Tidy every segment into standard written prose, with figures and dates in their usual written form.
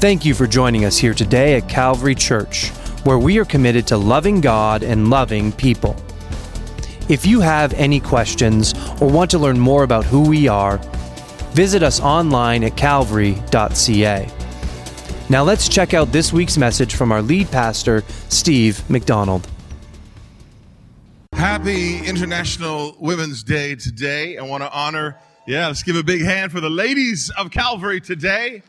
Thank you for joining us here today at Calvary Church, where we are committed to loving God and loving people. If you have any questions or want to learn more about who we are, visit us online at calvary.ca. Now let's check out this week's message from our lead pastor, Steve McDonald. Happy International Women's Day today. I want to honor, let's give a big hand for the ladies of Calvary today.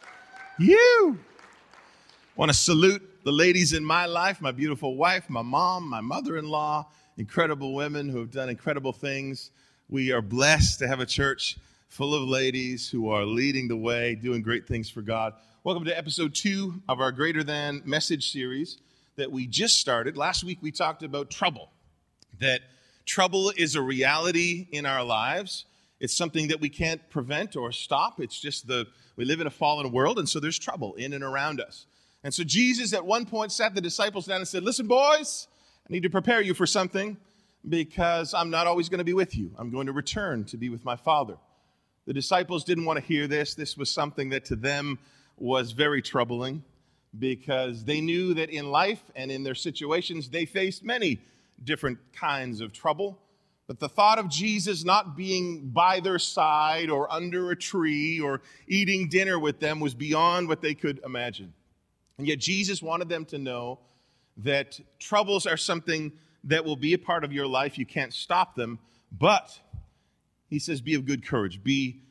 I want to salute the ladies in my life, my beautiful wife, my mom, my mother-in-law, incredible women who have done incredible things. We are blessed to have a church full of ladies who are leading the way, doing great things for God. Welcome to episode 2 of our Greater Than message series that we just started. Last week we talked about trouble, that trouble is a reality in our lives. It's something that we can't prevent or stop. It's just we live in a fallen world, and so there's trouble in and around us. And so Jesus at one point sat the disciples down and said, listen, boys, I need to prepare you for something because I'm not always going to be with you. I'm going to return to be with my Father. The disciples didn't want to hear this. This was something that to them was very troubling because they knew that in life and in their situations, they faced many different kinds of trouble. But the thought of Jesus not being by their side or under a tree or eating dinner with them was beyond what they could imagine. And yet Jesus wanted them to know that troubles are something that will be a part of your life. You can't stop them. But he says, be of good courage. Be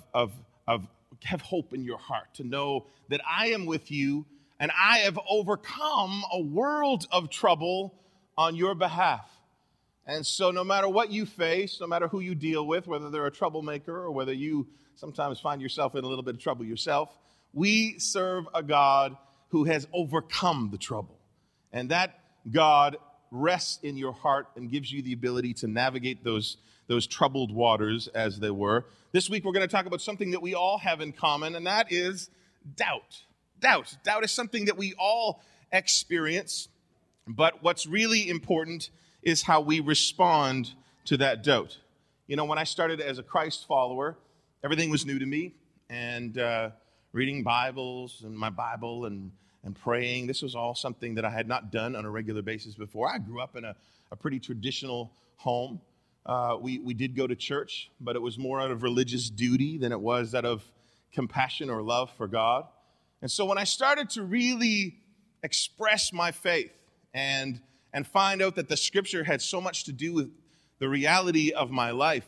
have hope in your heart to know that I am with you and I have overcome a world of trouble on your behalf. And so no matter what you face, no matter who you deal with, whether they're a troublemaker or whether you sometimes find yourself in a little bit of trouble yourself, we serve a God who has overcome the trouble. And that God rests in your heart and gives you the ability to navigate those troubled waters as they were. This week we're going to talk about something that we all have in common, and that is doubt. Doubt is something that we all experience, but what's really important is how we respond to that doubt. You know, when I started as a Christ follower, everything was new to me, and reading Bibles and my Bible and praying, this was all something that I had not done on a regular basis before. I grew up in a pretty traditional home. We did go to church, but it was more out of religious duty than it was out of compassion or love for God. And so when I started to really express my faith and find out that the Scripture had so much to do with the reality of my life,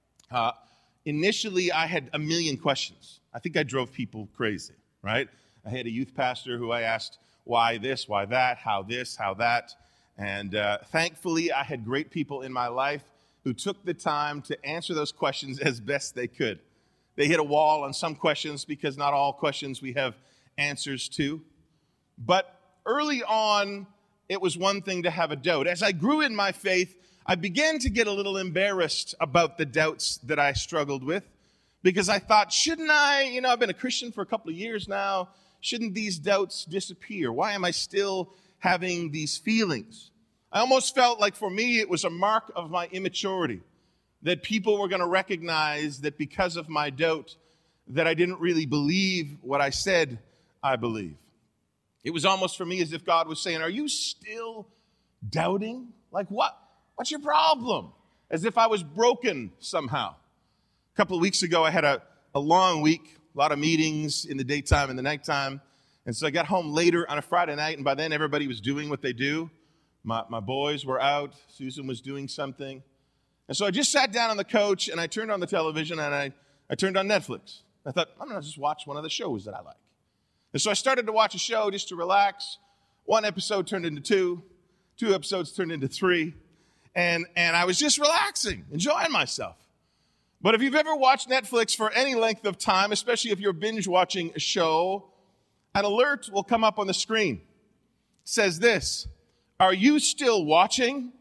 initially I had a million questions. I think I drove people crazy, right? I had a youth pastor who I asked, why this, why that, how this, how that. And thankfully, I had great people in my life who took the time to answer those questions as best they could. They hit a wall on some questions because not all questions we have answers to. But early on, it was one thing to have a doubt. As I grew in my faith, I began to get a little embarrassed about the doubts that I struggled with because I thought, shouldn't I, I've been a Christian for a couple of years now. Shouldn't these doubts disappear? Why am I still having these feelings? I almost felt like for me, it was a mark of my immaturity, that people were going to recognize that because of my doubt, that I didn't really believe what I said I believe. It was almost for me as if God was saying, are you still doubting? Like what? What's your problem? As if I was broken somehow. A couple of weeks ago, I had a long week, a lot of meetings in the daytime and the nighttime. And so I got home later on a Friday night, and by then everybody was doing what they do. My boys were out. Susan was doing something. And so I just sat down on the couch, and I turned on the television, and I turned on Netflix. I thought, I'm going to just watch one of the shows that I like. And so I started to watch a show just to relax. One episode turned into 2 episodes turned into 3, and I was just relaxing, enjoying myself. But if you've ever watched Netflix for any length of time, especially if you're binge watching a show, an alert will come up on the screen. It says this, are you still watching?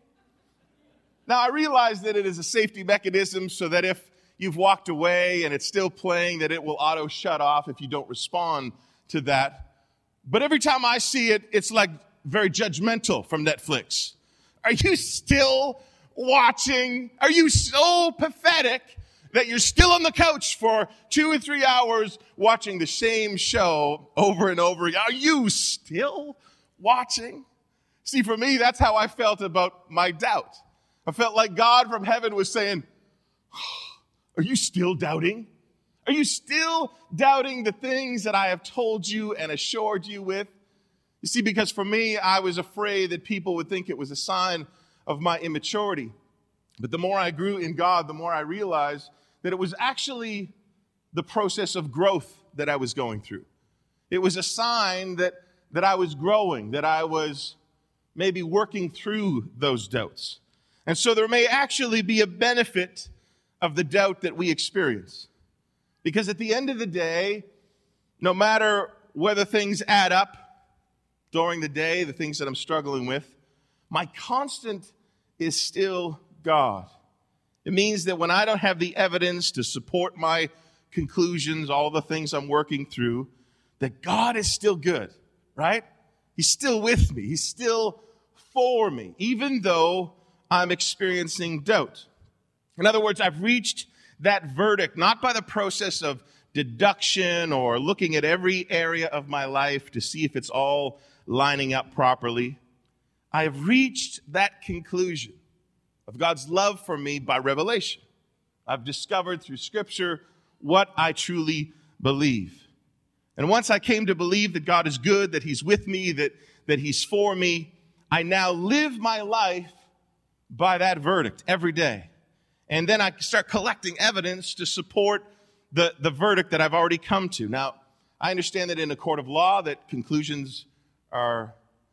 Now, I realize that it is a safety mechanism so that if you've walked away and it's still playing, that it will auto shut off if you don't respond to that. But every time I see it, it's like very judgmental from Netflix. Are you still watching? Are you so pathetic? that you're still on the couch for 2 or 3 hours watching the same show over and over again. Are you still watching? See, for me, that's how I felt about my doubt. I felt like God from heaven was saying, are you still doubting? Are you still doubting the things that I have told you and assured you with? You see, because for me, I was afraid that people would think it was a sign of my immaturity. But the more I grew in God, the more I realized that it was actually the process of growth that I was going through. It was a sign that I was growing, that I was maybe working through those doubts. And so there may actually be a benefit of the doubt that we experience. Because at the end of the day, no matter whether things add up during the day, the things that I'm struggling with, my constant is still God. It means that when I don't have the evidence to support my conclusions, all the things I'm working through, that God is still good, right? He's still with me. He's still for me, even though I'm experiencing doubt. In other words, I've reached that verdict not by the process of deduction or looking at every area of my life to see if it's all lining up properly. I have reached that conclusion of God's love for me by revelation. I've discovered through Scripture what I truly believe. And once I came to believe that God is good, that He's with me, that He's for me, I now live my life by that verdict every day. And then I start collecting evidence to support the verdict that I've already come to. Now, I understand that in a court of law that conclusions are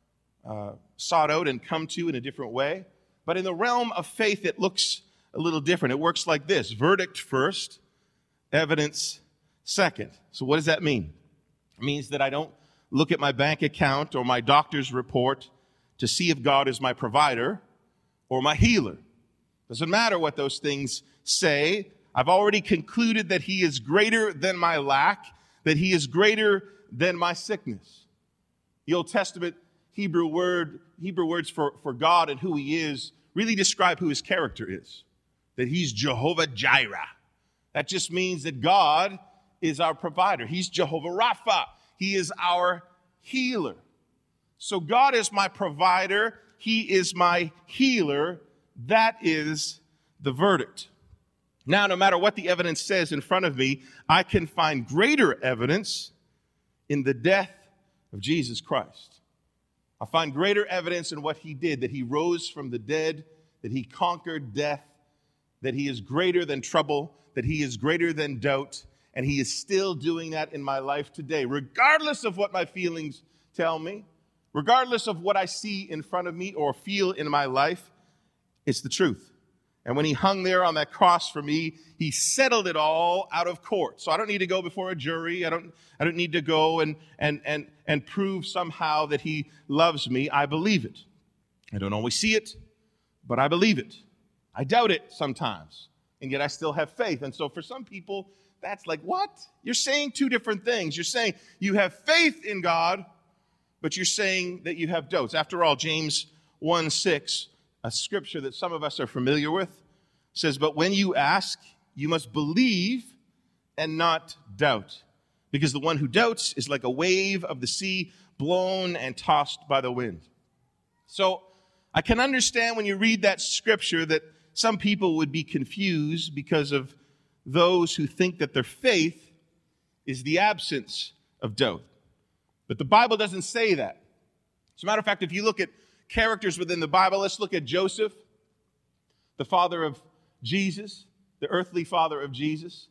sought out and come to in a different way. But in the realm of faith, it looks a little different. It works like this: verdict first, evidence second. So what does that mean? It means that I don't look at my bank account or my doctor's report to see if God is my provider or my healer. Doesn't matter what those things say. I've already concluded that He is greater than my lack, that He is greater than my sickness. The Old Testament Hebrew words for God and who He is really describe who His character is. That He's Jehovah Jireh. That just means that God is our provider. He's Jehovah Rapha. He is our healer. So God is my provider. He is my healer. That is the verdict. Now, no matter what the evidence says in front of me, I can find greater evidence in the death of Jesus Christ. I find greater evidence in what He did, that He rose from the dead, that He conquered death, that He is greater than trouble, that He is greater than doubt, and He is still doing that in my life today, regardless of what my feelings tell me, regardless of what I see in front of me or feel in my life. It's the truth. And when He hung there on that cross for me, He settled it all out of court. So I don't need to go before a jury. I don't need to go and prove somehow that He loves me. I believe it. I don't always see it, but I believe it. I doubt it sometimes, and yet I still have faith. And so for some people, that's like, what? You're saying two different things. You're saying you have faith in God, but you're saying that you have doubts. After all, James 1:6, a scripture that some of us are familiar with, says, but when you ask, you must believe and not doubt. Because the one who doubts is like a wave of the sea blown and tossed by the wind. So I can understand when you read that scripture that some people would be confused because of those who think that their faith is the absence of doubt. But the Bible doesn't say that. As a matter of fact, if you look at characters within the Bible, let's look at Joseph, the father of Jesus, the earthly father of Jesus.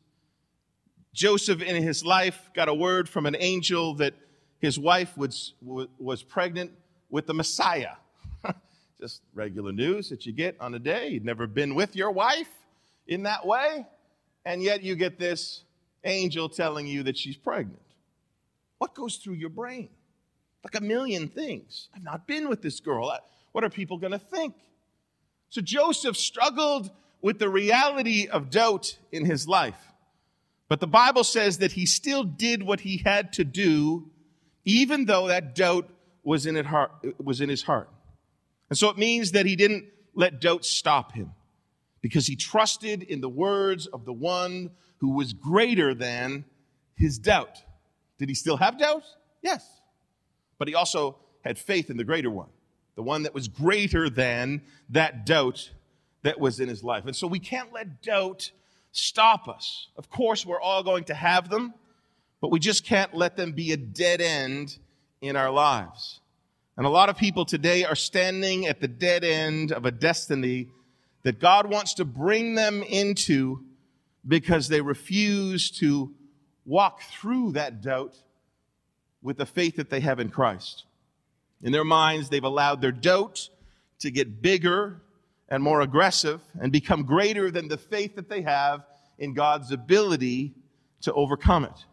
Joseph, in his life, got a word from an angel that his wife was pregnant with the Messiah. Just regular news that you get on a day. You'd never been with your wife in that way, and yet you get this angel telling you that she's pregnant. What goes through your brain? Like a million things. I've not been with this girl. What are people going to think? So Joseph struggled with the reality of doubt in his life. But the Bible says that he still did what he had to do, even though that doubt was in his heart. And so it means that he didn't let doubt stop him. because he trusted in the words of the one who was greater than his doubt. Did he still have doubt? Yes. But he also had faith in the greater one, the one that was greater than that doubt that was in his life. And so we can't let doubt stop us. Of course, we're all going to have them, but we just can't let them be a dead end in our lives. And a lot of people today are standing at the dead end of a destiny that God wants to bring them into because they refuse to walk through that doubt with the faith that they have in Christ. In their minds, they've allowed their doubt to get bigger and more aggressive and become greater than the faith that they have in God's ability to overcome it.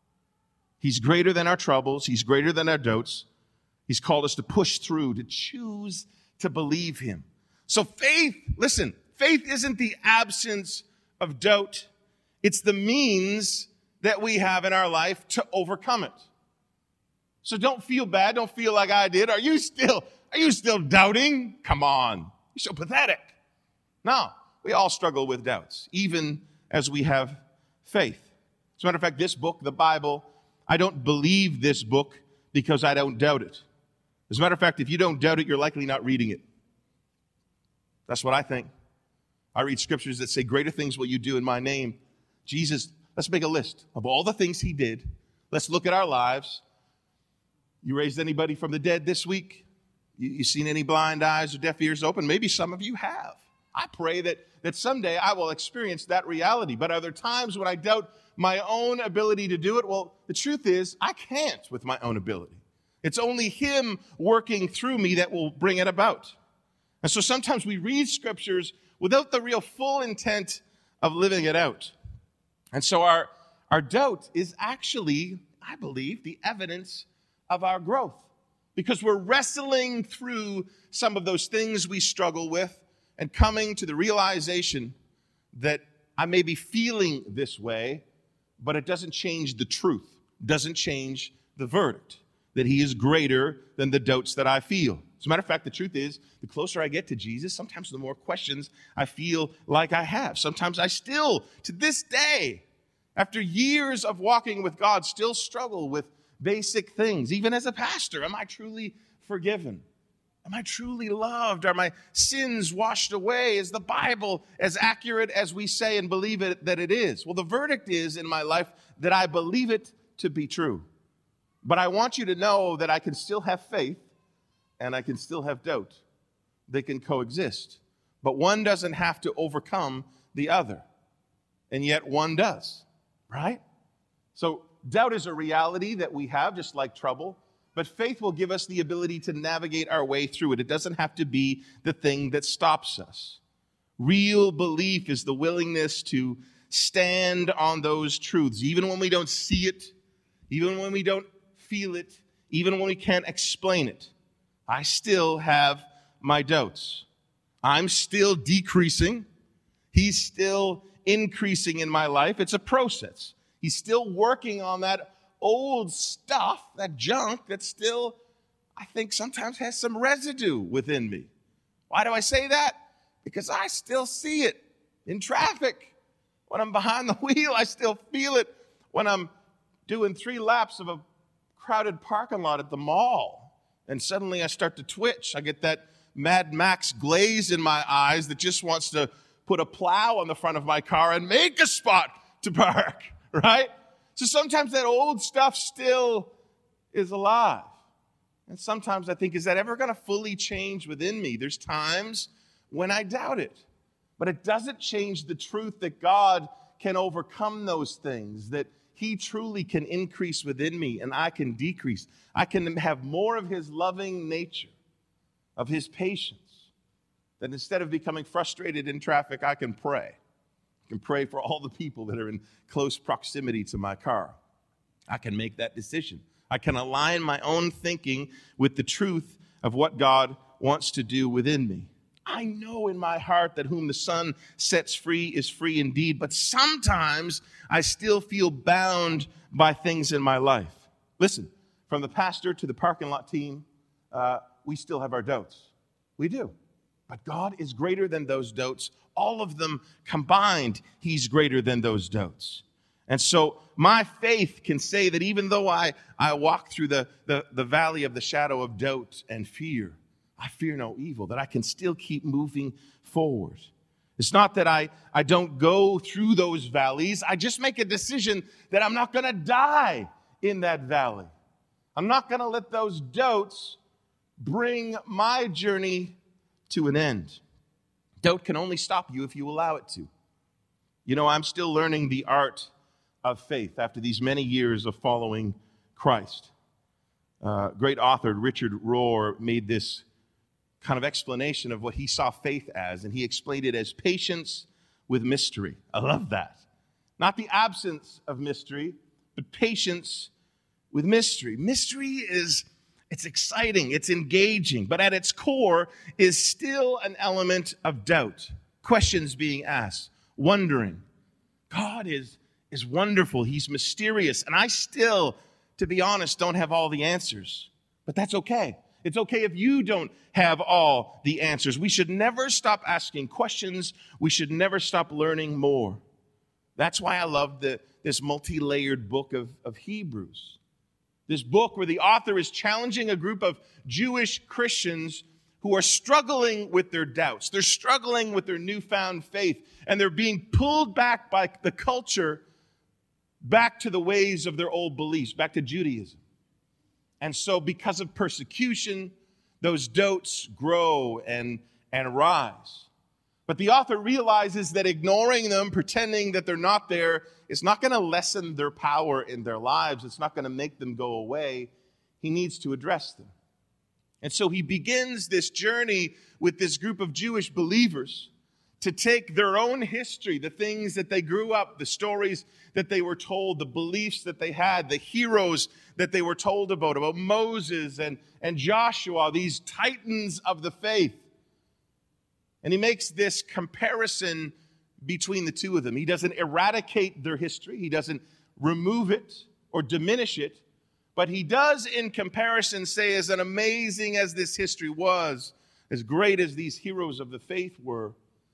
He's greater than our troubles. He's greater than our doubts. He's called us to push through, to choose to believe him. So faith, listen, faith isn't the absence of doubt. It's the means that we have in our life to overcome it. So don't feel bad. Don't feel like I did. Are you still doubting? Come on. You're so pathetic. No, we all struggle with doubts, even as we have faith. As a matter of fact, this book, the Bible, I don't believe this book because I don't doubt it. As a matter of fact, if you don't doubt it, you're likely not reading it. That's what I think. I read scriptures that say, greater things will you do in my name. Jesus, let's make a list of all the things he did. Let's look at our lives. You raised anybody from the dead this week? You seen any blind eyes or deaf ears open? Maybe some of you have. I pray that someday I will experience that reality. But are there times when I doubt my own ability to do it? Well, the truth is, I can't with my own ability. It's only him working through me that will bring it about. And so sometimes we read scriptures without the real full intent of living it out. And so our doubt is actually, I believe, the evidence of our growth. Because we're wrestling through some of those things we struggle with and coming to the realization that I may be feeling this way, but it doesn't change the truth, doesn't change the verdict, that he is greater than the doubts that I feel. As a matter of fact, the truth is, the closer I get to Jesus, sometimes the more questions I feel like I have. Sometimes I still, to this day, after years of walking with God, still struggle with basic things. Even as a pastor, am I truly forgiven? Am I truly loved? Are my sins washed away? Is the Bible as accurate as we say and believe it that it is? Well, the verdict is in my life that I believe it to be true. But I want you to know that I can still have faith and I can still have doubt. They can coexist. But one doesn't have to overcome the other. And yet one does, right? So doubt is a reality that we have, just like trouble. But faith will give us the ability to navigate our way through it. It doesn't have to be the thing that stops us. Real belief is the willingness to stand on those truths, even when we don't see it, even when we don't feel it, even when we can't explain it. I still have my doubts. I'm still decreasing. He's still increasing in my life. It's a process. He's still working on that old stuff, that junk that still, I think, sometimes has some residue within me. Why do I say that? Because I still see it in traffic. When I'm behind the wheel, I still feel it. When I'm doing 3 laps of a crowded parking lot at the mall, and suddenly I start to twitch. I get that Mad Max glaze in my eyes that just wants to put a plow on the front of my car and make a spot to park, right? So sometimes that old stuff still is alive. And sometimes I think, is that ever going to fully change within me? There's times when I doubt it. But it doesn't change the truth that God can overcome those things, that he truly can increase within me and I can decrease. I can have more of his loving nature, of his patience, that instead of becoming frustrated in traffic, I can pray. I can pray for all the people that are in close proximity to my car. I can make that decision. I can align my own thinking with the truth of what God wants to do within me. I know in my heart that whom the Son sets free is free indeed, but sometimes I still feel bound by things in my life. Listen, from the pastor to the parking lot team, we still have our doubts. We do. But God is greater than those doubts. All of them combined, he's greater than those doubts. And so my faith can say that even though I walk through the valley of the shadow of doubt and fear, I fear no evil, that I can still keep moving forward. It's not that I don't go through those valleys. I just make a decision that I'm not going to die in that valley. I'm not going to let those doubts bring my journey to an end. Doubt can only stop you if you allow it to. You know, I'm still learning the art of faith after these many years of following Christ. Great author Richard Rohr made this kind of explanation of what he saw faith as, and he explained it as patience with mystery. I love that. Not the absence of mystery, but patience with mystery. Mystery it's exciting, it's engaging, but at its core is still an element of doubt. Questions being asked, wondering. God is wonderful, he's mysterious, and I still, to be honest, don't have all the answers. But that's okay. It's okay if you don't have all the answers. We should never stop asking questions. We should never stop learning more. That's why I love this multi-layered book of Hebrews. This book where the author is challenging a group of Jewish Christians who are struggling with their doubts. They're struggling with their newfound faith, and they're being pulled back by the culture back to the ways of their old beliefs, back to Judaism. And so because of persecution, those doubts grow and rise. But the author realizes that ignoring them, pretending that they're not there, is not going to lessen their power in their lives. It's not going to make them go away. He needs to address them. And so he begins this journey with this group of Jewish believers to take their own history, the things that they grew up, the stories that they were told, the beliefs that they had, the heroes that they were told about Moses and Joshua, these titans of the faith. And he makes this comparison between the two of them. He doesn't eradicate their history. He doesn't remove it or diminish it. But he does, in comparison, say, as amazing as this history was, as great as these heroes of the faith were,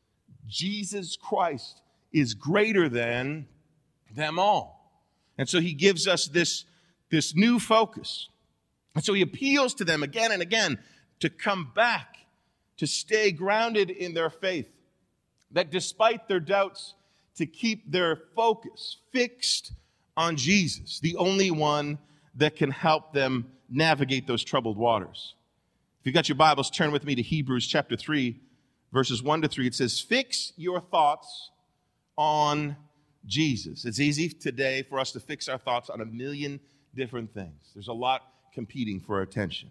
Jesus Christ is greater than them all. And so he gives us this new focus. And so he appeals to them again and again to come back, to stay grounded in their faith, that despite their doubts, to keep their focus fixed on Jesus, the only one that can help them navigate those troubled waters. If you've got your Bibles, turn with me to Hebrews chapter 3, verses 1 to 3. It says, fix your thoughts on Jesus. It's easy today for us to fix our thoughts on a million different things. There's a lot competing for our attention.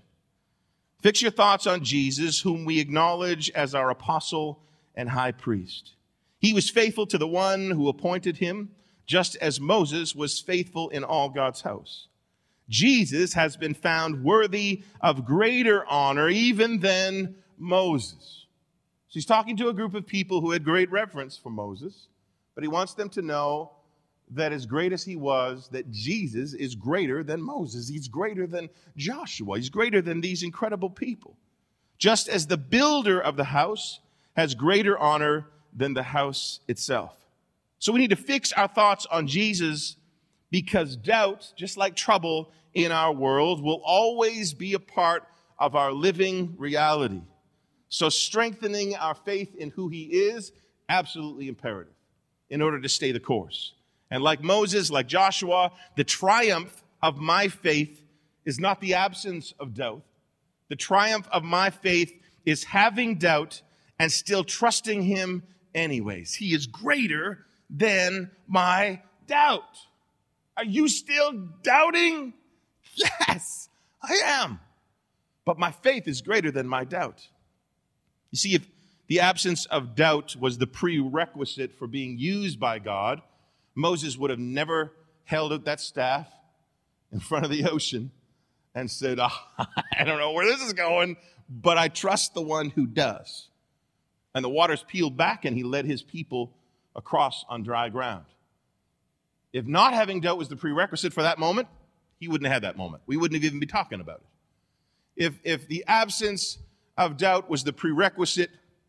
Fix your thoughts on Jesus, whom we acknowledge as our apostle and high priest. He was faithful to the one who appointed him, just as Moses was faithful in all God's house. Jesus has been found worthy of greater honor even than Moses. So he's talking to a group of people who had great reverence for Moses, but he wants them to know that as great as he was, that Jesus is greater than Moses. He's greater than Joshua. He's greater than these incredible people. Just as the builder of the house has greater honor than the house itself. So we need to fix our thoughts on Jesus, because doubt, just like trouble in our world, will always be a part of our living reality. So strengthening our faith in who he is, absolutely imperative in order to stay the course. And like Moses, like Joshua, the triumph of my faith is not the absence of doubt. The triumph of my faith is having doubt and still trusting him anyways. He is greater than my doubt. Are you still doubting? Yes, I am. But my faith is greater than my doubt. You see, if the absence of doubt was the prerequisite for being used by God, Moses would have never held out that staff in front of the ocean and said, I don't know where this is going, but I trust the one who does. And the waters peeled back, and he led his people across on dry ground. If not having doubt was the prerequisite for that moment, he wouldn't have had that moment. We wouldn't have even be talking about it. If the absence of doubt was the prerequisite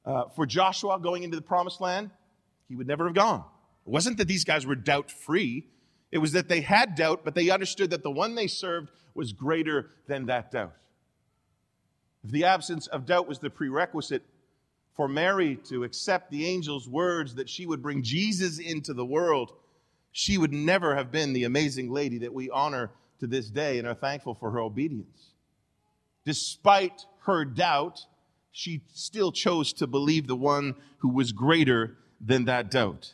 For Joshua going into the promised land, he would never have gone. It wasn't that these guys were doubt-free. It was that they had doubt, but they understood that the one they served was greater than that doubt. If the absence of doubt was the prerequisite for Mary to accept the angel's words that she would bring Jesus into the world, she would never have been the amazing lady that we honor to this day and are thankful for her obedience. Despite her doubt, she still chose to believe the one who was greater than that doubt.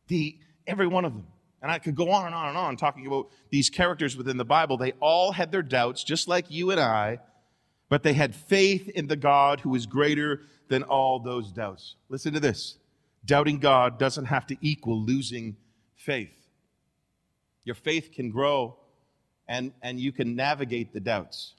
Every one of them. And I could go on and on and on talking about these characters within the Bible. They all had their doubts, just like you and I, but they had faith in the God who is greater than all those doubts. Listen to this. Doubting God doesn't have to equal losing faith. Your faith can grow and you can navigate the doubts.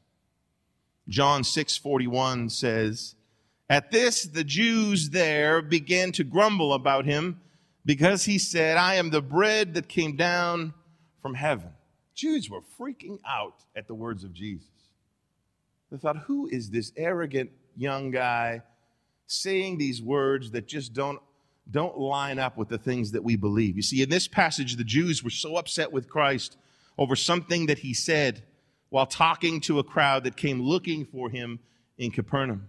John 6:41 says, "At this, the Jews there began to grumble about him because he said, 'I am the bread that came down from heaven.'" Jews were freaking out at the words of Jesus. They thought, who is this arrogant young guy saying these words that just don't line up with the things that we believe? You see, in this passage, the Jews were so upset with Christ over something that he said while talking to a crowd that came looking for him in Capernaum.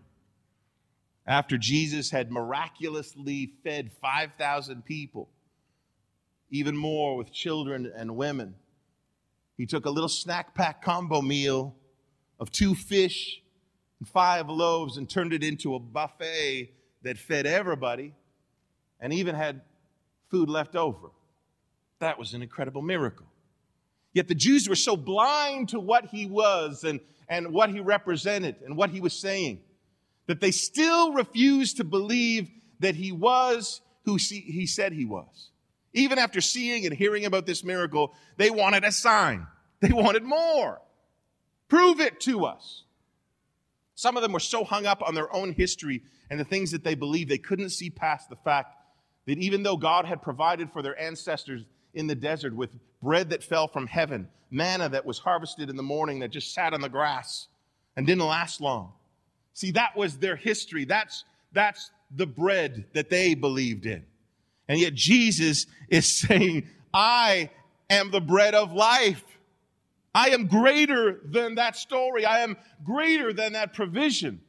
After Jesus had miraculously fed 5,000 people, even more with children and women, he took a little snack pack combo meal of 2 fish and 5 loaves and turned it into a buffet that fed everybody and even had food left over. That was an incredible miracle. Yet the Jews were so blind to what he was and what he represented and what he was saying that they still refused to believe that he was who he said he was. Even after seeing and hearing about this miracle, they wanted a sign. They wanted more. Prove it to us. Some of them were so hung up on their own history and the things that they believed, they couldn't see past the fact that even though God had provided for their ancestors in the desert with bread that fell from heaven, manna that was harvested in the morning that just sat on the grass and didn't last long. See, that was their history. That's the bread that they believed in. And yet Jesus is saying, I am the bread of life. I am greater than that story. I am greater than that provision.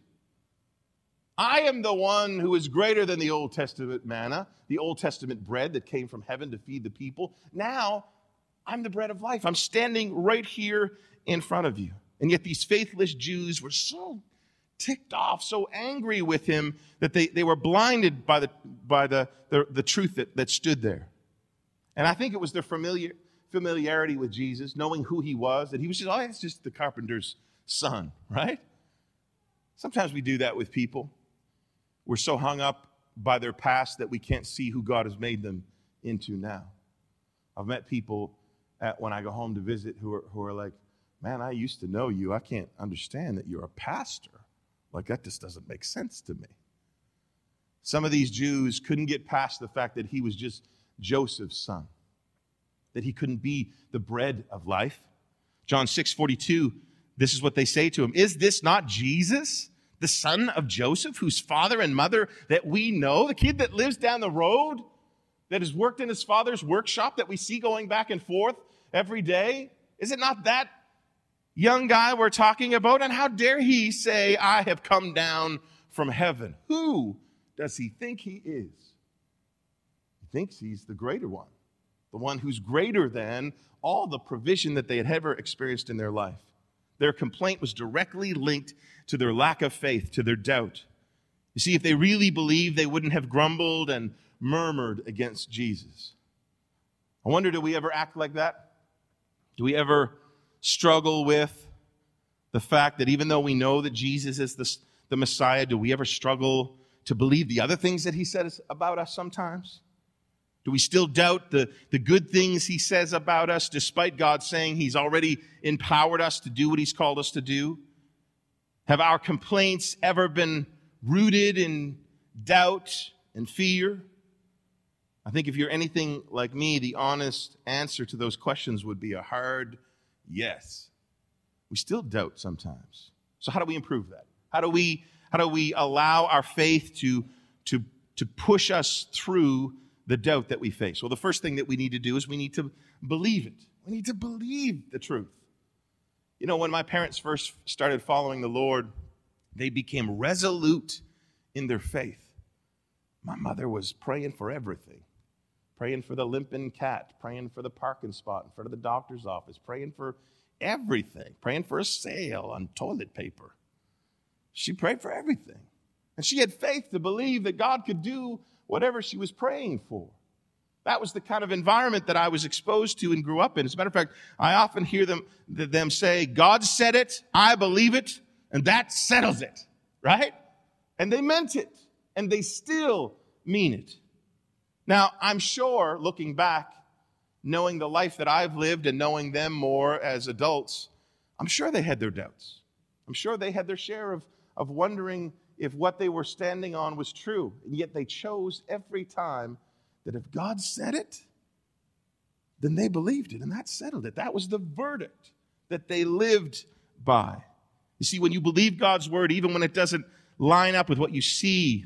I am the one who is greater than the Old Testament manna, the Old Testament bread that came from heaven to feed the people. Now, I'm the bread of life. I'm standing right here in front of you. And yet these faithless Jews were so ticked off, so angry with him that they were blinded by the truth that stood there. And I think it was their familiarity with Jesus, knowing who he was, that he was just, it's just the carpenter's son, right? Sometimes we do that with people. We're so hung up by their past that we can't see who God has made them into now. I've met people when I go home to visit who are like, man, I used to know you. I can't understand that you're a pastor. Like, that just doesn't make sense to me. Some of these Jews couldn't get past the fact that he was just Joseph's son, that he couldn't be the bread of life. John 6:42, this is what they say to him. Is this not Jesus, the son of Joseph, whose father and mother that we know, the kid that lives down the road, that has worked in his father's workshop that we see going back and forth every day? Is it not that young guy we're talking about? And how dare he say, I have come down from heaven? Who does he think he is? He thinks he's the greater one, the one who's greater than all the provision that they had ever experienced in their life. Their complaint was directly linked to their lack of faith, to their doubt. You see, if they really believed, they wouldn't have grumbled and murmured against Jesus. I wonder, do we ever act like that? Do we ever struggle with the fact that even though we know that Jesus is the Messiah, do we ever struggle to believe the other things that he says about us sometimes? Do we still doubt the good things he says about us, despite God saying he's already empowered us to do what he's called us to do? Have our complaints ever been rooted in doubt and fear? I think if you're anything like me, the honest answer to those questions would be a hard yes. We still doubt sometimes. So how do we improve that? How do we allow our faith to to push us through the doubt that we face? Well, the first thing that we need to do is we need to believe it. We need to believe the truth. You know, when my parents first started following the Lord, they became resolute in their faith. My mother was praying for everything. Praying for the limping cat, praying for the parking spot in front of the doctor's office, praying for everything, praying for a sale on toilet paper. She prayed for everything. And she had faith to believe that God could do whatever she was praying for. That was the kind of environment that I was exposed to and grew up in. As a matter of fact, I often hear them say, God said it, I believe it, and that settles it, right? And they meant it, and they still mean it. Now, I'm sure, looking back, knowing the life that I've lived and knowing them more as adults, I'm sure they had their doubts. I'm sure they had their share of wondering if what they were standing on was true. And yet they chose every time that if God said it, then they believed it, and that settled it. That was the verdict that they lived by. You see, when you believe God's word, even when it doesn't line up with what you see,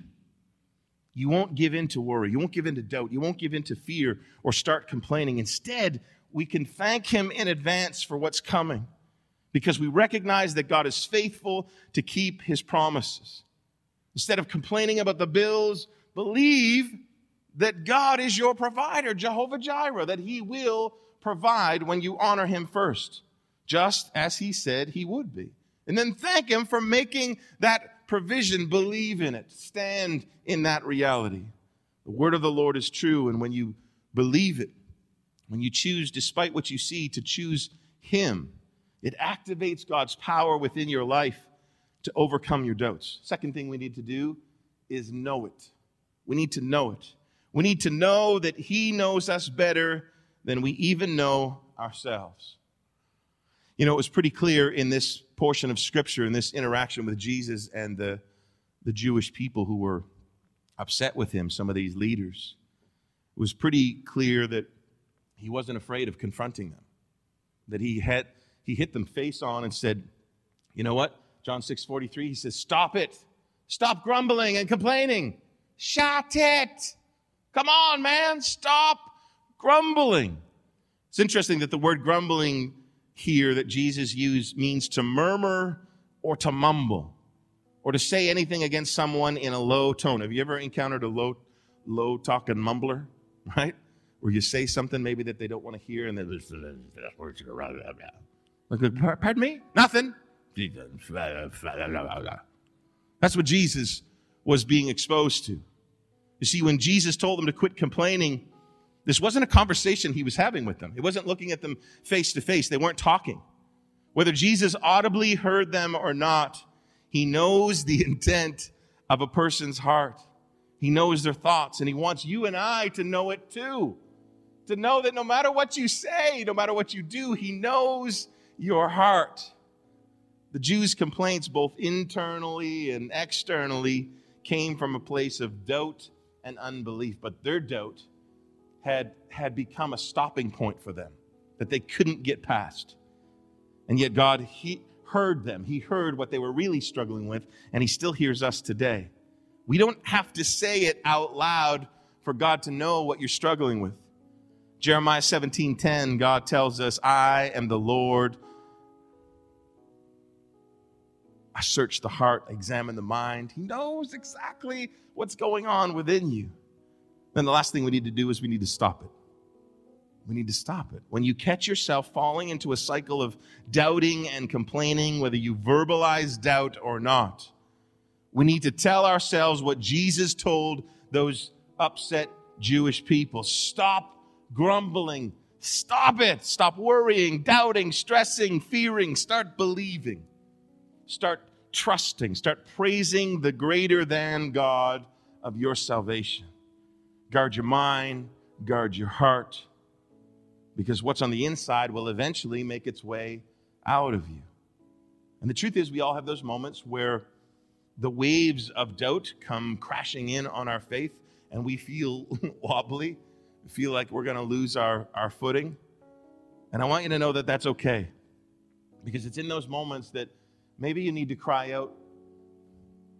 you won't give in to worry. You won't give in to doubt. You won't give in to fear or start complaining. Instead, we can thank him in advance for what's coming because we recognize that God is faithful to keep his promises. Instead of complaining about the bills, believe that God is your provider, Jehovah Jireh, that he will provide when you honor him first, just as he said he would be. And then thank him for making that provision. Believe in it. Stand in that reality. The word of the Lord is true, and when you believe it, when you choose, despite what you see, to choose him, it activates God's power within your life to overcome your doubts. Second thing we need to do is know it. We need to know it. We need to know that he knows us better than we even know ourselves. You know, it was pretty clear in this portion of Scripture, in this interaction with Jesus and the Jewish people who were upset with him, some of these leaders. It was pretty clear that he wasn't afraid of confronting them, that he hit them face on and said, you know what? John 6:43, he says, stop it. Stop grumbling and complaining. Shut it. Come on, man. Stop grumbling. It's interesting that the word grumbling here that Jesus used means to murmur or to mumble or to say anything against someone in a low tone. Have you ever encountered a low talking mumbler, right? Where you say something maybe that they don't want to hear and they're just, like, pardon me? Nothing. That's what Jesus was being exposed to. You see, when Jesus told them to quit complaining, this wasn't a conversation he was having with them. It wasn't looking at them face to face. They weren't talking. Whether Jesus audibly heard them or not, he knows the intent of a person's heart. He knows their thoughts, and he wants you and I to know it too. To know that no matter what you say, no matter what you do, he knows your heart. The Jews' complaints, both internally and externally, came from a place of doubt and unbelief, but their doubt had become a stopping point for them that they couldn't get past. And yet God, he heard them. He heard what they were really struggling with, and he still hears us today. We don't have to say it out loud for God to know what you're struggling with. Jeremiah 17:10, God tells us, I am the Lord. I search the heart, examine the mind. He knows exactly what's going on within you. Then the last thing we need to do is we need to stop it. We need to stop it. When you catch yourself falling into a cycle of doubting and complaining, whether you verbalize doubt or not, we need to tell ourselves what Jesus told those upset Jewish people. Stop grumbling. Stop it. Stop worrying, doubting, stressing, fearing. Start believing. Start trusting. Start praising the greater than God of your salvation. Guard your mind. Guard your heart. Because what's on the inside will eventually make its way out of you. And the truth is, we all have those moments where the waves of doubt come crashing in on our faith and we feel wobbly, feel like we're going to lose our footing. And I want you to know that that's okay. Because it's in those moments that maybe you need to cry out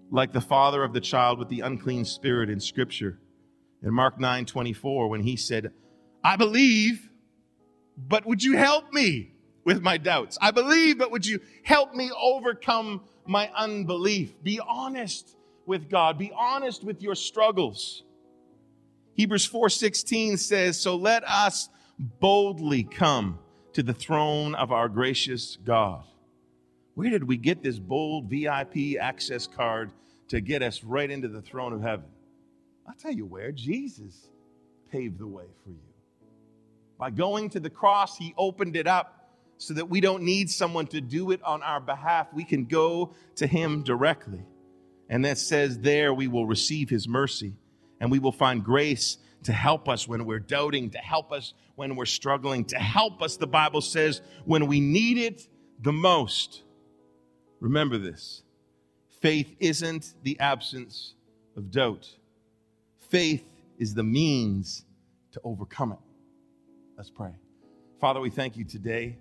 like the father of the child with the unclean spirit in Scripture. In Mark 9:24, when he said, I believe, but would you help me with my doubts? I believe, but would you help me overcome my unbelief? Be honest with God. Be honest with your struggles. Hebrews 4:16 says, so let us boldly come to the throne of our gracious God. Where did we get this bold VIP access card to get us right into the throne of heaven? I'll tell you where. Jesus paved the way for you. By going to the cross, he opened it up so that we don't need someone to do it on our behalf. We can go to him directly. And that says there we will receive his mercy and we will find grace to help us when we're doubting, to help us when we're struggling, to help us, the Bible says, when we need it the most. Remember this. Faith isn't the absence of doubt. Faith is the means to overcome it. Let's pray. Father, we thank you today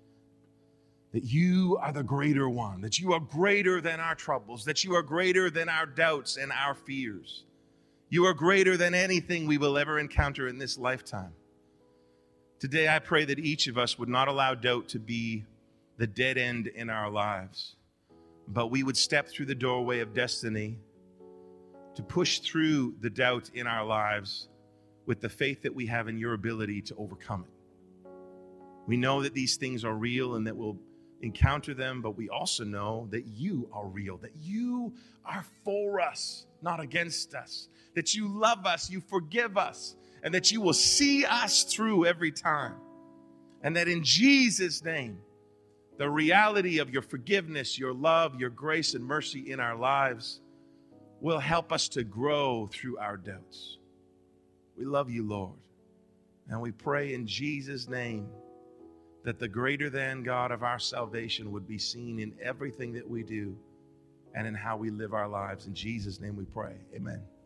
that you are the greater one, that you are greater than our troubles, that you are greater than our doubts and our fears. You are greater than anything we will ever encounter in this lifetime. Today, I pray that each of us would not allow doubt to be the dead end in our lives, but we would step through the doorway of destiny to push through the doubt in our lives with the faith that we have in your ability to overcome it. We know that these things are real and that we'll encounter them, but we also know that you are real, that you are for us, not against us, that you love us, you forgive us, and that you will see us through every time. And that in Jesus' name, the reality of your forgiveness, your love, your grace and mercy in our lives will help us to grow through our doubts. We love you, Lord. And we pray in Jesus' name that the greater than God of our salvation would be seen in everything that we do and in how we live our lives. In Jesus' name we pray. Amen.